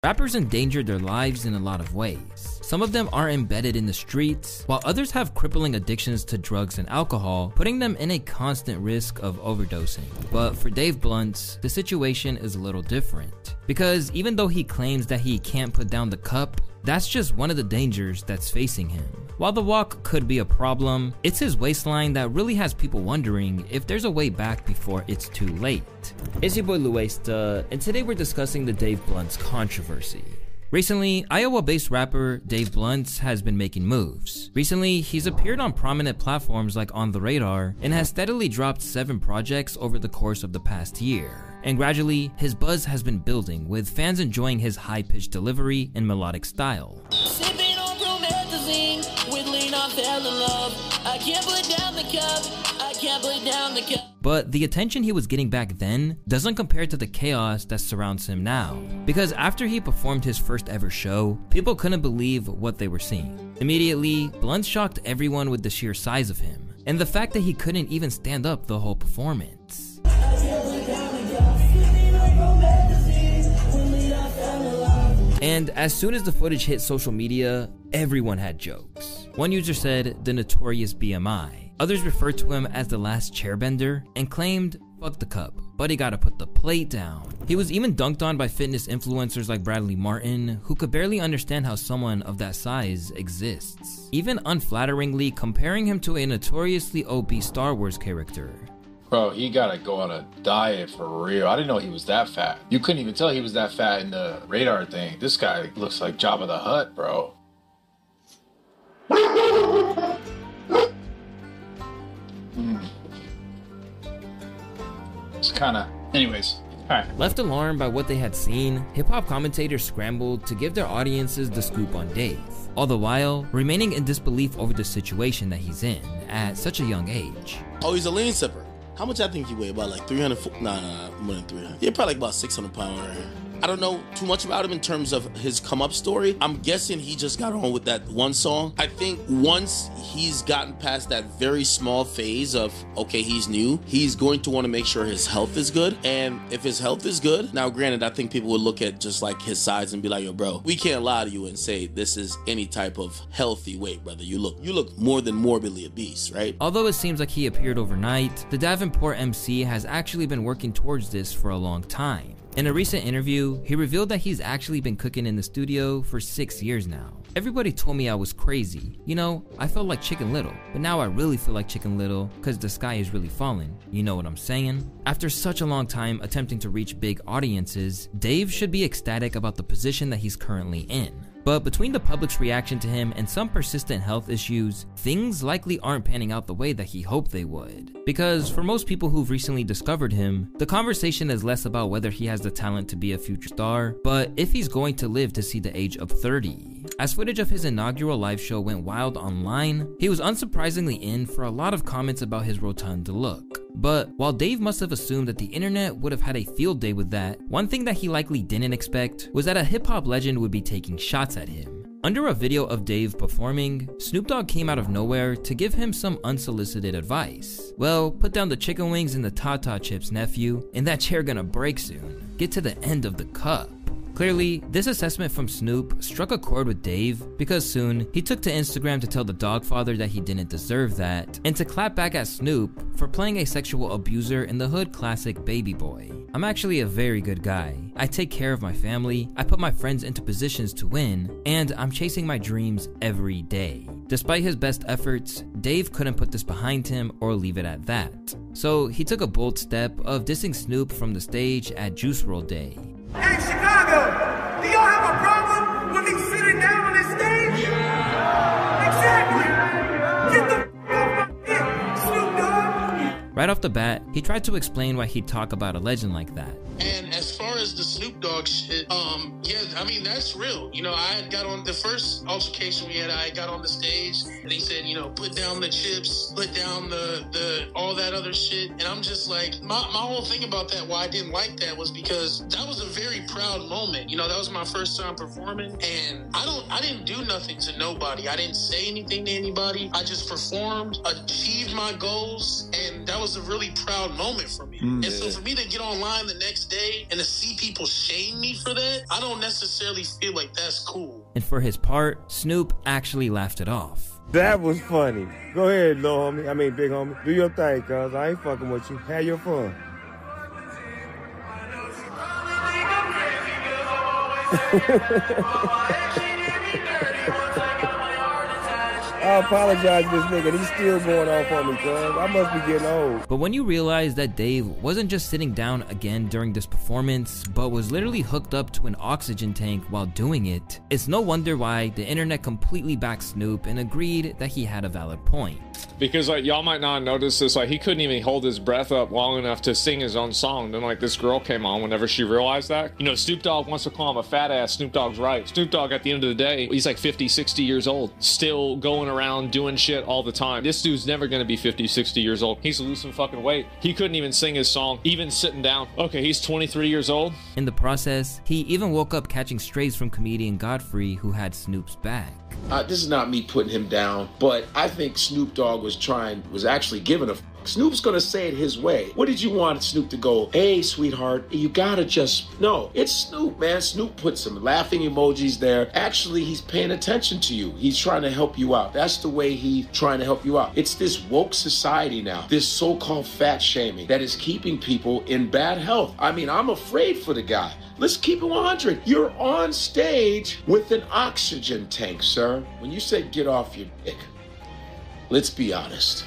Rappers endanger their lives in a lot of ways. Some of them are embedded in the streets, while others have crippling addictions to drugs and alcohol, putting them in a constant risk of overdosing. But for Dave Bluntz, the situation is a little different. Because even though he claims that he can't put down the cup, that's just one of the dangers that's facing him. While the walk could be a problem, it's his waistline that really has people wondering if there's a way back before it's too late. It's your boy Luesta, and today we're discussing the Dave Bluntz controversy. Recently, Iowa-based rapper Dave Bluntz has been making moves. Recently, he's appeared on prominent platforms like On The Radar and has steadily dropped 7 projects over the course of the past year. And gradually, his buzz has been building, with fans enjoying his high-pitched delivery and melodic style. Sipping on promethazine, with lean I fell in love. I can't put down the cup, I can't put down the cup. But the attention he was getting back then doesn't compare to the chaos that surrounds him now. Because after he performed his first ever show, people couldn't believe what they were seeing. Immediately, Bluntz shocked everyone with the sheer size of him, and the fact that he couldn't even stand up the whole performance. And as soon as the footage hit social media, everyone had jokes. One user said the notorious BMI. Others referred to him as the last chairbender and claimed, fuck the cup, but he gotta put the plate down. He was even dunked on by fitness influencers like Bradley Martin, who could barely understand how someone of that size exists, even unflatteringly comparing him to a notoriously obese Star Wars character. Bro, he gotta go on a diet for real. I didn't know he was that fat. You couldn't even tell he was that fat in the Radar thing. This guy looks like Jabba the Hutt, bro. It's kinda... Anyways. Alright. Left alarmed by what they had seen, hip-hop commentators scrambled to give their audiences the scoop on Dave, all the while remaining in disbelief over the situation that he's in at such a young age. Oh, he's a lean sipper. How much I think he weigh? About like 300? Nah, more than 300. Yeah, probably like about 600 pounds right here. I don't know too much about him in terms of his come-up story. I'm guessing he just got on with that one song. I think once he's gotten past that very small phase of, okay, he's new, he's going to want to make sure his health is good. And if his health is good, now granted, I think people would look at just like his size and be like, yo, bro, we can't lie to you and say this is any type of healthy weight, brother. You look more than morbidly obese, right? Although it seems like he appeared overnight, the Davenport MC has actually been working towards this for a long time. In a recent interview, he revealed that he's actually been cooking in the studio for 6 years now. Everybody told me I was crazy. You know, I felt like Chicken Little, but now I really feel like Chicken Little because the sky is really falling. You know what I'm saying? After such a long time attempting to reach big audiences, Dave should be ecstatic about the position that he's currently in. But between the public's reaction to him and some persistent health issues, things likely aren't panning out the way that he hoped they would. Because for most people who've recently discovered him, the conversation is less about whether he has the talent to be a future star, but if he's going to live to see the age of 30. As footage of his inaugural live show went wild online, he was unsurprisingly in for a lot of comments about his rotund look. But while Dave must have assumed that the internet would have had a field day with that, one thing that he likely didn't expect was that a hip-hop legend would be taking shots at him. Under a video of Dave performing, Snoop Dogg came out of nowhere to give him some unsolicited advice. Well, put down the chicken wings and the Tata chips, nephew, and that chair gonna break soon. Get to the end of the cup. Clearly, this assessment from Snoop struck a chord with Dave because soon he took to Instagram to tell the Dogfather that he didn't deserve that and to clap back at Snoop for playing a sexual abuser in the hood classic Baby Boy. I'm actually a very good guy. I take care of my family, I put my friends into positions to win, and I'm chasing my dreams every day. Despite his best efforts, Dave couldn't put this behind him or leave it at that. So he took a bold step of dissing Snoop from the stage at Juice WRLD Day. Hey, Chicago, do y'all have a problem with me sitting down on this stage? Exactly. Get the off my dick, Snoop Dogg. Right off the bat, he tried to explain why he'd talk about a legend like that. And as far as the Snoop Dogg shit, yeah, I mean, that's real. You know, I had got on the first altercation we had, I got on the stage and he said, you know, put down the chips, put down the all that other shit. And I'm just like, my whole thing about that, why I didn't like that was because that was a very proud moment. You know, that was my first time performing and I didn't do nothing to nobody. I didn't say anything to anybody. I just performed, achieved my goals, and and that was a really proud moment for me. And so for me to get online the next day and to see people shame me for that, I don't necessarily feel like that's cool. And for his part, Snoop actually laughed it off. That was funny. Go ahead, little homie. I mean, big homie. Do your thing, cuz. I ain't fucking with you. Have your fun. I apologize to this nigga, and he's still going off on me, cuz. I must be getting old. But when you realize that Dave wasn't just sitting down again during this performance, but was literally hooked up to an oxygen tank while doing it, it's no wonder why the internet completely backed Snoop and agreed that he had a valid point. Because like y'all might not notice this, like he couldn't even hold his breath up long enough to sing his own song. Then like this girl came on whenever she realized that. You know, Snoop Dogg wants to call him a fat ass. Snoop Dogg's right. Snoop Dogg at the end of the day, he's like 50, 60 years old, still going around doing shit all the time. This dude's never gonna be 50, 60 years old. He's losing fucking weight. He couldn't even sing his song, even sitting down. Okay, he's 23 years old. In the process, he even woke up catching strays from comedian Godfrey, who had Snoop's back. This is not me putting him down, but I think Snoop Dogg was actually giving a f. Snoop's gonna say it his way. What did you want Snoop to go, hey, sweetheart, you gotta just... No, it's Snoop, man. Snoop put some laughing emojis there. Actually, he's paying attention to you. He's trying to help you out. That's the way he's trying to help you out. It's this woke society now, this so-called fat shaming that is keeping people in bad health. I mean, I'm afraid for the guy. Let's keep it 100. You're on stage with an oxygen tank, sir. When you say get off your dick, let's be honest.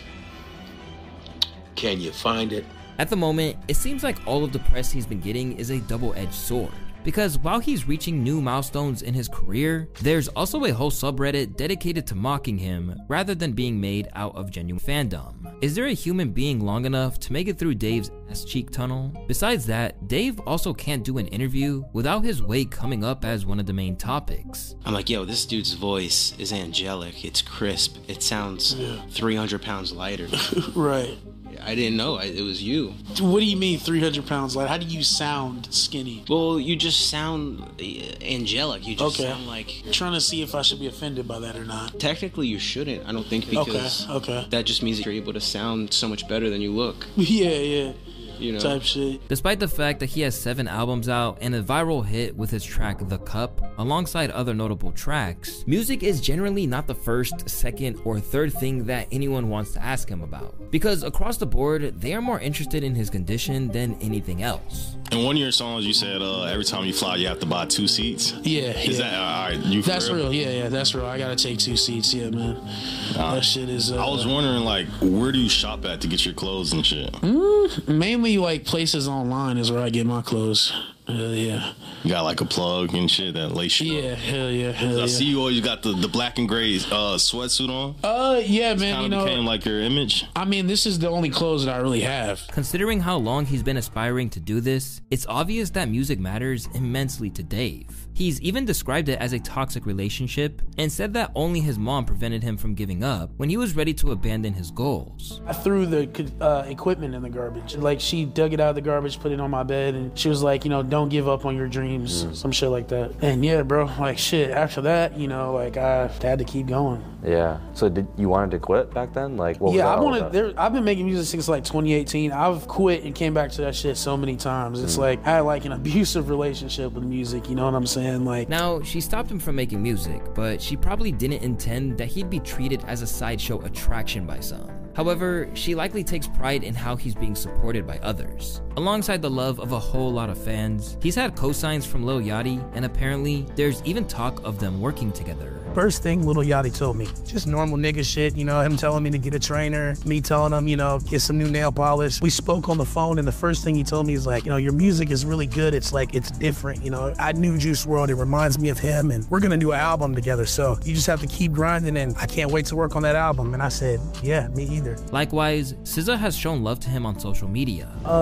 Can you find it? At the moment, it seems like all of the press he's been getting is a double-edged sword. Because while he's reaching new milestones in his career, there's also a whole subreddit dedicated to mocking him rather than being made out of genuine fandom. Is there a human being long enough to make it through Dave's ass cheek tunnel? Besides that, Dave also can't do an interview without his weight coming up as one of the main topics. I'm like, yo, this dude's voice is angelic, it's crisp, it sounds 300 pounds lighter. Right. I didn't know it was you. What do you mean 300 pounds light? How do you sound skinny? Well, you just sound angelic. You just sound like... I'm trying to see if I should be offended by that or not. Technically, you shouldn't. I don't think, because that just means that you're able to sound so much better than you look. Yeah. You know, type shit. Despite the fact that he has 7 albums out and a viral hit with his track The Cup, alongside other notable tracks, music is generally not the first, second, or third thing that anyone wants to ask him about. Because across the board, they are more interested in his condition than anything else. In one of your songs, you said every time you fly, you have to buy 2 seats. Is that all right? That's real. Yeah, that's real. I gotta take 2 seats. Yeah, man. That shit is. I was wondering, like, where do you shop at to get your clothes and shit? Mainly like places online is where I get my clothes. Hell yeah. You got like a plug and shit that lace you up. Hell yeah. I see you always got the black and gray sweatsuit on. Yeah, man. Kind of became like your image. I mean, this is the only clothes that I really have. Considering how long he's been aspiring to do this, it's obvious that music matters immensely to Dave. He's even described it as a toxic relationship and said that only his mom prevented him from giving up when he was ready to abandon his goals. I threw the equipment in the garbage. Like, she dug it out of the garbage, put it on my bed, and she was like, don't give up on your dreams, some shit like that. And yeah, bro, like shit, after that, like I had to keep going. Yeah. So did you wanted to quit back then? Like, what was I've been making music since like 2018. I've quit and came back to that shit so many times. It's like I had like an abusive relationship with music, you know what I'm saying? Like, now, she stopped him from making music, but she probably didn't intend that he'd be treated as a sideshow attraction by some. However, she likely takes pride in how he's being supported by others. Alongside the love of a whole lot of fans, he's had cosigns from Lil Yachty, and apparently, there's even talk of them working together. First thing Lil Yachty told me, just normal nigga shit, him telling me to get a trainer, me telling him, get some new nail polish. We spoke on the phone, and the first thing he told me is like, your music is really good. It's like, it's different, I knew Juice WRLD, it reminds me of him, and we're gonna do an album together, so you just have to keep grinding, and I can't wait to work on that album. And I said, yeah, me either. Likewise, SZA has shown love to him on social media. There's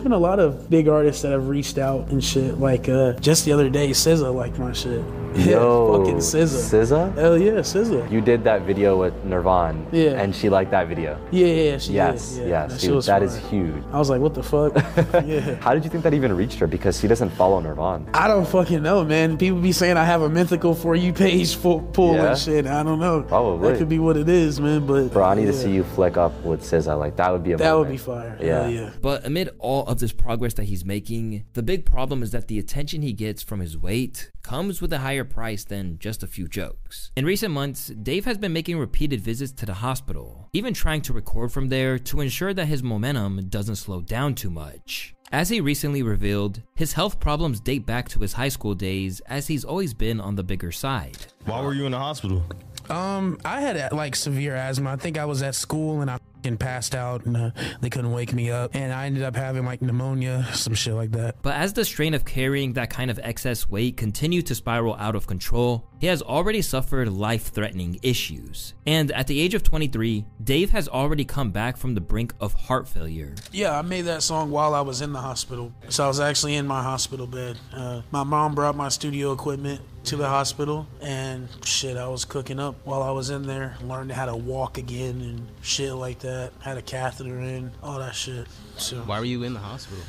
been a lot of big artists that have reached out and shit. Like just the other day, SZA liked my shit. Yo, fucking SZA. SZA? Hell yeah, SZA. You did that video with Nirvana. Yeah. And she liked that video. Yeah, she yes, did. Yes, dude, that is huge. I was like, what the fuck? Yeah. How did you think that even reached her? Because she doesn't follow Nirvana. I don't fucking know, man. People be saying I have a mythical For You page pull and shit. I don't know. Probably. That could be what it is, man. But bro, I need to see you flick up with SZA. Like, that would be a That moment. would be fire. Yeah. Yeah. But amid all of this progress that he's making, the big problem is that the attention he gets from his weight comes with a higher price than just a few jokes. In recent months, Dave has been making repeated visits to the hospital, even trying to record from there to ensure that his momentum doesn't slow down too much. As he recently revealed, his health problems date back to his high school days, as he's always been on the bigger side. Why were you in the hospital? I had like severe asthma. I think I was at school and I passed out and they couldn't wake me up, and I ended up having like pneumonia, some shit like that. But as the strain of carrying that kind of excess weight continued to spiral out of control, he has already suffered life-threatening issues. And at the age of 23, Dave has already come back from the brink of heart failure. Yeah, I made that song while I was in the hospital. So I was actually in my hospital bed. My mom brought my studio equipment to the hospital, and shit, I was cooking up while I was in there. Learned how to walk again and shit like that. Had a catheter in, all that shit. So Why were you in the hospital?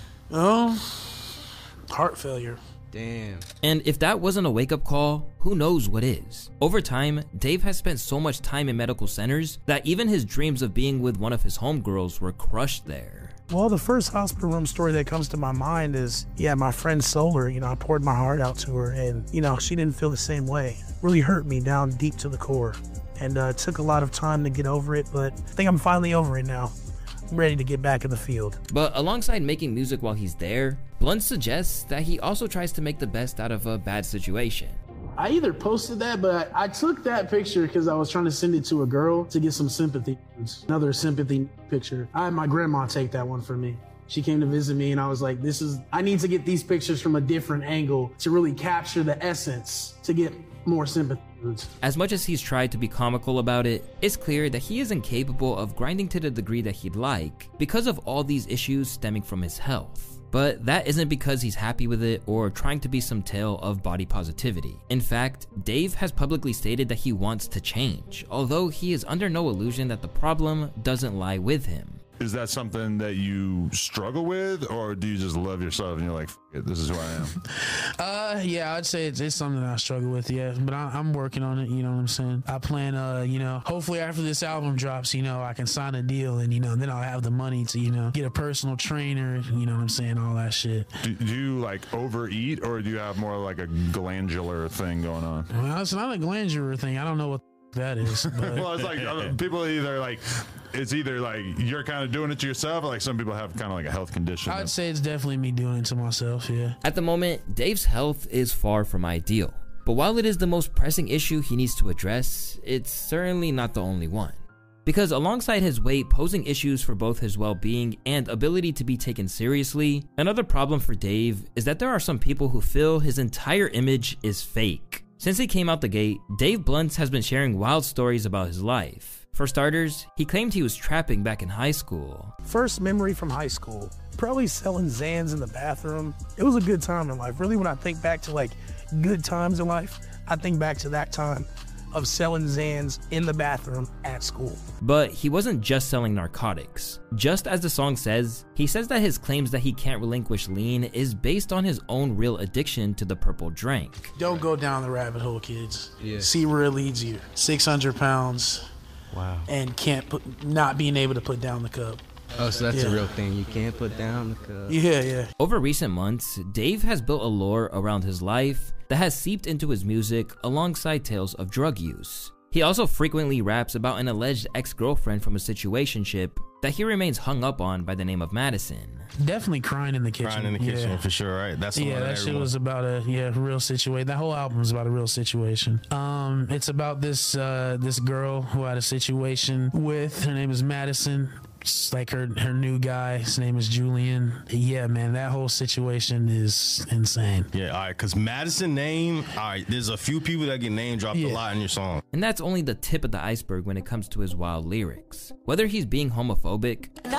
Heart failure. Damn. And if that wasn't a wake-up call, who knows what is? Over time, Dave has spent so much time in medical centers that even his dreams of being with one of his homegirls were crushed there. Well, the first hospital room story that comes to my mind is, my friend Solar, I poured my heart out to her, and, she didn't feel the same way. Really hurt me down deep to the core. And it took a lot of time to get over it, but I think I'm finally over it now. I'm ready to get back in the field. But alongside making music while he's there, Blunt suggests that he also tries to make the best out of a bad situation. I either posted that, but I took that picture because I was trying to send it to a girl to get some sympathy. Another sympathy picture. I had my grandma take that one for me. She came to visit me and I was like, I need to get these pictures from a different angle to really capture the essence to get more sympathy. As much as he's tried to be comical about it, it's clear that he is incapable of grinding to the degree that he'd like because of all these issues stemming from his health. But that isn't because he's happy with it or trying to be some tale of body positivity. In fact, Dave has publicly stated that he wants to change, although he is under no illusion that the problem doesn't lie with him. Is that something that you struggle with, or do you just love yourself and you're like, F it, this is who I am? Yeah, I'd say it's something that I struggle with, yeah. But I'm working on it, you know what I'm saying? I plan, hopefully after this album drops, I can sign a deal and, then I'll have the money to, get a personal trainer, you know what I'm saying? All that shit. Do you like overeat, or do you have more like a glandular thing going on? Well, it's not a glandular thing. I don't know what that is. But. Well, it's like people it's either like you're kind of doing it to yourself, or like some people have kind of like a health condition. I'd say it's definitely me doing it to myself, yeah. At the moment, Dave's health is far from ideal. But while it is the most pressing issue he needs to address, it's certainly not the only one. Because alongside his weight posing issues for both his well-being and ability to be taken seriously, another problem for Dave is that there are some people who feel his entire image is fake. Since he came out the gate, Dave Blunt has been sharing wild stories about his life. For starters, he claimed he was trapping back in high school. First memory from high school, probably selling Xans in the bathroom. It was a good time in life. Really, when I think back to like good times in life, I think back to that time of selling Xans in the bathroom at school. But he wasn't just selling narcotics. Just as the song says, he says that his claims that he can't relinquish lean is based on his own real addiction to the purple drink. Don't go down the rabbit hole, kids. Yeah. See where it leads you. 600 pounds. Wow. And not being able to put down the cup. Oh, so that's a real thing. You can't put down the cup. Yeah. Over recent months, Dave has built a lore around his life that has seeped into his music alongside tales of drug use. He also frequently raps about an alleged ex-girlfriend from a situationship that he remains hung up on by the name of Madison. Definitely Crying in the Kitchen. Crying in the Kitchen, for sure, right? That's the one that shit was about a real situation. That whole album was about a real situation. It's about this girl who had a situation with, her name is Madison. It's like her new guy, his name is Julian. Yeah, man, that whole situation is insane. Yeah, all right, because Madison name, all right, there's a few people that get name dropped a lot in your song. And that's only the tip of the iceberg when it comes to his wild lyrics. Whether he's being homophobic, And I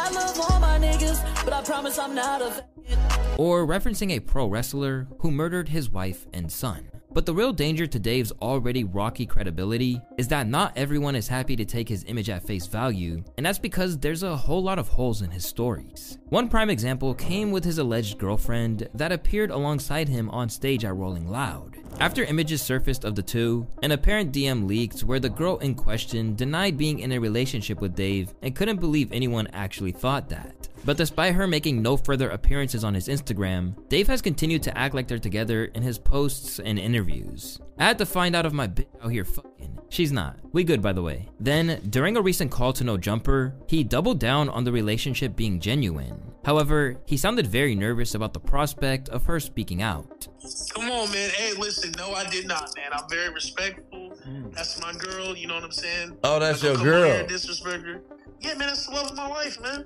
I love all my niggas, but I promise I'm not a Or referencing a pro wrestler who murdered his wife and son. But the real danger to Dave's already rocky credibility is that not everyone is happy to take his image at face value, and that's because there's a whole lot of holes in his stories. One prime example came with his alleged girlfriend that appeared alongside him on stage at Rolling Loud. After images surfaced of the two, an apparent DM leaked where the girl in question denied being in a relationship with Dave and couldn't believe anyone actually thought that. But despite her making no further appearances on his Instagram, Dave has continued to act like they're together in his posts and interviews. I had to find out if my bitch out here fucking. She's not. We good, by the way. Then, during a recent call to No Jumper, he doubled down on the relationship being genuine. However, he sounded very nervous about the prospect of her speaking out. Come on, man. Hey, listen, no, I did not, man. I'm very respectful. That's my girl, you know what I'm saying? Oh, that's your Come on here girl. and disrespect her. Yeah, man, that's the love of my life, man.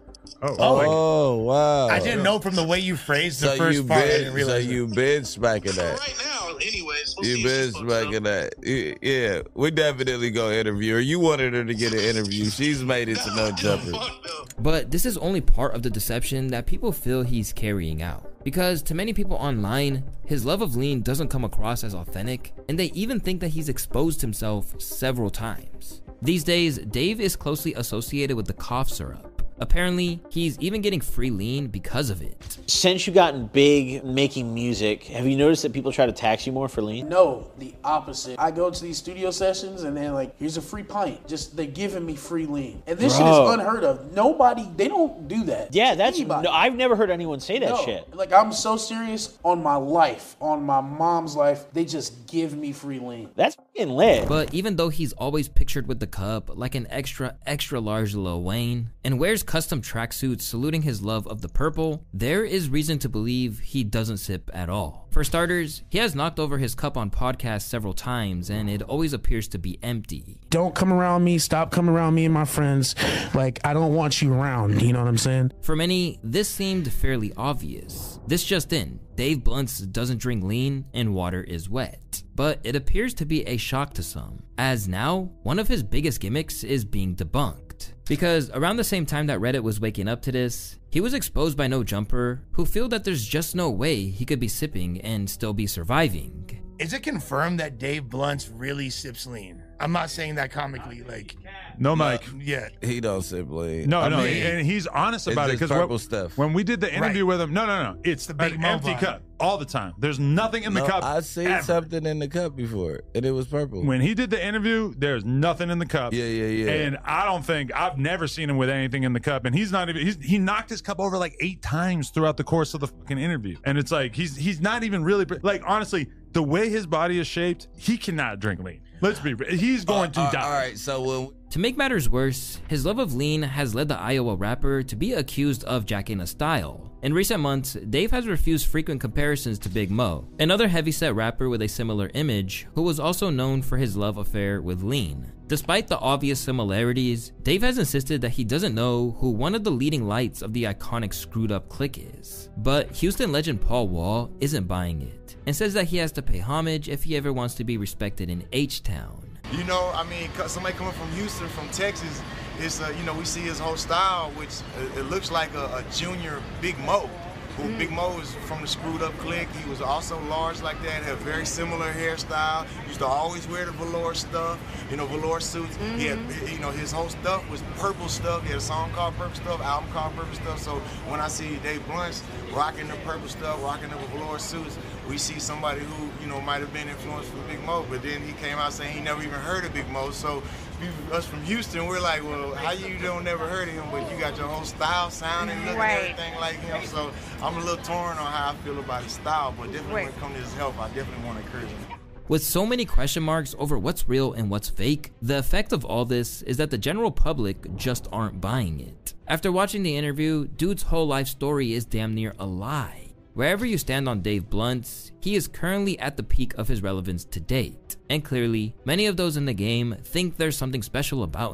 Oh, wow. I didn't know from the way you phrased the first part. I didn't realize. So you been smacking that. Right now, anyways. You been smacking that. Yeah, we definitely gonna interview her. You wanted her to get an interview. She's made it to No Jumper. But this is only part of the deception that people feel he's carrying out. Because to many people online, his love of lean doesn't come across as authentic, and they even think that he's exposed himself several times. These days, Dave is closely associated with the cough syrup. Apparently, he's even getting free lean because of it. Since you've gotten big making music, have you noticed that people try to tax you more for lean? No, the opposite. I go to these studio sessions and they're like, here's a free pint. Just, they're giving me free lean. And this shit is unheard of. Nobody, they don't do that. Yeah, that's, no, I've never heard anyone say that shit. Like, I'm so serious on my life, on my mom's life, they just give me free lean. That's fucking lit. But even though he's always pictured with the cup like an extra large Lil Wayne, and wears custom tracksuits saluting his love of the purple, there is reason to believe he doesn't sip at all. For starters, he has knocked over his cup on podcasts several times and it always appears to be empty. Don't come around me, stop coming around me and my friends. Like, I don't want you around, you know what I'm saying? For many, this seemed fairly obvious. This just in, Dave Blunts doesn't drink lean and water is wet. But it appears to be a shock to some, as now, one of his biggest gimmicks is being debunked. Because around the same time that Reddit was waking up to this, he was exposed by No Jumper, who feel that there's just no way he could be sipping and still be surviving. Is it confirmed that Dave Blunts really sips lean? I'm not saying that comically, like. No, Mike. Yeah. He don't sip lean. No, and he's honest about it because when we did the interview with him, no, it's the big empty cup all the time. There's nothing in the cup. I seen something in the cup before, and it was purple. When he did the interview, there's nothing in the cup. Yeah. And I've never seen him with anything in the cup, and he's not even. He knocked his cup over like 8 times throughout the course of the fucking interview, and it's like he's not even really like honestly. The way his body is shaped, he cannot drink lean. Let's be real. He's going to die. All right, so to make matters worse, his love of lean has led the Iowa rapper to be accused of jacking a style. In recent months, Dave has refused frequent comparisons to Big Mo, another heavyset rapper with a similar image, who was also known for his love affair with lean. Despite the obvious similarities, Dave has insisted that he doesn't know who one of the leading lights of the iconic Screwed Up clique is. But Houston legend Paul Wall isn't buying it, and says that he has to pay homage if he ever wants to be respected in H-Town. You know, I mean, somebody coming from Houston, from Texas, it's we see his whole style, which it looks like a junior Big Mo. Who Big Mo is from the Screwed Up clique. He was also large like that, had very similar hairstyle. Used to always wear the velour stuff, velour suits. He had, his whole stuff was purple stuff. He had a song called Purple Stuff, album called Purple Stuff. So when I see Dave Blunts rocking the purple stuff, rocking the velour suits, we see somebody who, might have been influenced from Big Mo, but then he came out saying he never even heard of Big Mo. So us from Houston, we're like, well, how you don't never heard of him, but you got your whole style, sound, and look and everything like him. So I'm a little torn on how I feel about his style, but definitely when it comes to his health, I definitely want to encourage him. With so many question marks over what's real and what's fake, the effect of all this is that the general public just aren't buying it. After watching the interview, dude's whole life story is damn near a lie. Wherever you stand on Dave Blunts, he is currently at the peak of his relevance to date. And clearly, many of those in the game think there's something special about him.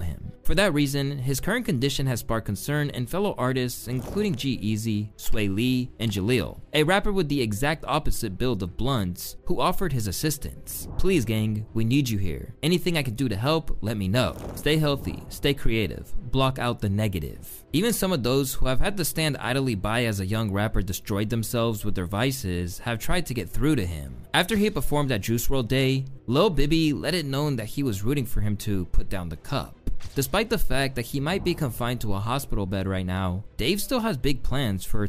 For that reason, his current condition has sparked concern in fellow artists including G-Eazy, Sway Lee, and Jaleel, a rapper with the exact opposite build of Blunts, who offered his assistance. Please gang, we need you here. Anything I can do to help, let me know. Stay healthy, stay creative, block out the negative. Even some of those who have had to stand idly by as a young rapper destroyed themselves with their vices have tried to get through to him. After he performed at Juice WRLD Day, Lil Bibby let it known that he was rooting for him to put down the cup. Despite the fact that he might be confined to a hospital bed right now, Dave still has big plans for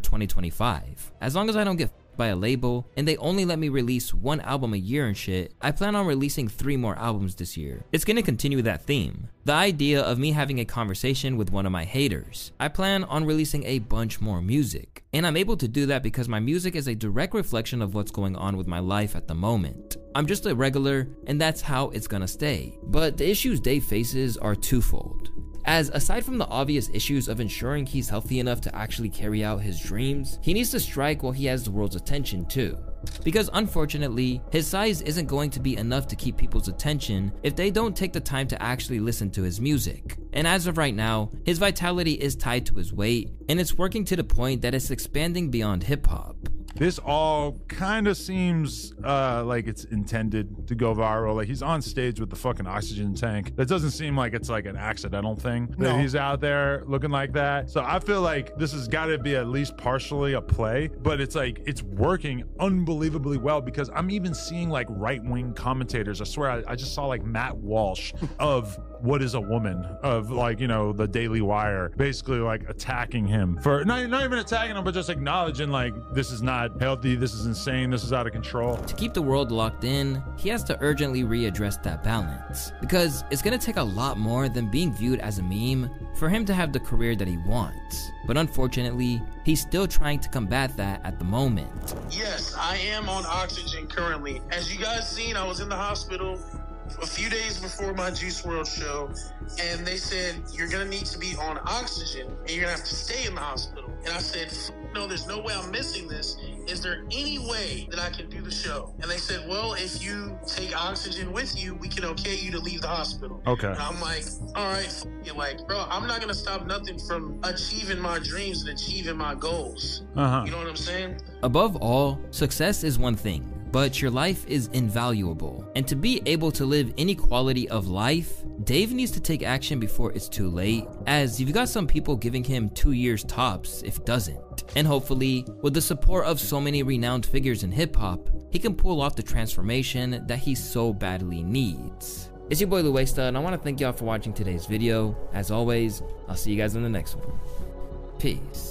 2025. As long as I don't get by a label and they only let me release 1 album a year and shit, I plan on releasing 3 more albums this year. It's gonna continue that theme. The idea of me having a conversation with one of my haters. I plan on releasing a bunch more music. And I'm able to do that because my music is a direct reflection of what's going on with my life at the moment. I'm just a regular, and that's how it's gonna stay. But the issues Dave faces are twofold. As aside from the obvious issues of ensuring he's healthy enough to actually carry out his dreams, he needs to strike while he has the world's attention too. Because unfortunately, his size isn't going to be enough to keep people's attention if they don't take the time to actually listen to his music. And as of right now, his vitality is tied to his weight, and it's working to the point that it's expanding beyond hip hop. This all kind of seems like it's intended to go viral. Like he's on stage with the fucking oxygen tank. That doesn't seem like it's like an accidental thing that he's out there looking like that. So I feel like this has got to be at least partially a play, but it's like it's working unbelievably well because I'm even seeing like right-wing commentators. I swear I just saw like Matt Walsh of What Is a Woman, of like, you know, the Daily Wire, basically like attacking him for not even attacking him, but just acknowledging like this is not healthy, this is insane, this is out of control. To keep the world locked in, he has to urgently readdress that balance, because it's gonna take a lot more than being viewed as a meme for him to have the career that he wants. But unfortunately, he's still trying to combat that at the moment. Yes, I am on oxygen currently. As you guys seen, I was in the hospital a few days before my Juice WRLD show, and they said, you're gonna need to be on oxygen and you're gonna have to stay in the hospital. And I said, no, there's no way I'm missing this. Is there any way that I can do the show? And they said, well, if you take oxygen with you, we can okay you to leave the hospital. Okay. And I'm like, all right, like, bro, I'm not gonna stop nothing from achieving my dreams and achieving my goals. You know what I'm saying? Above all, success is one thing, but your life is invaluable. And to be able to live any quality of life, Dave needs to take action before it's too late, as you've got some people giving him 2 years tops if doesn't. And hopefully, with the support of so many renowned figures in hip hop, he can pull off the transformation that he so badly needs. It's your boy Luesta, and I want to thank y'all for watching today's video. As always, I'll see you guys in the next one. Peace.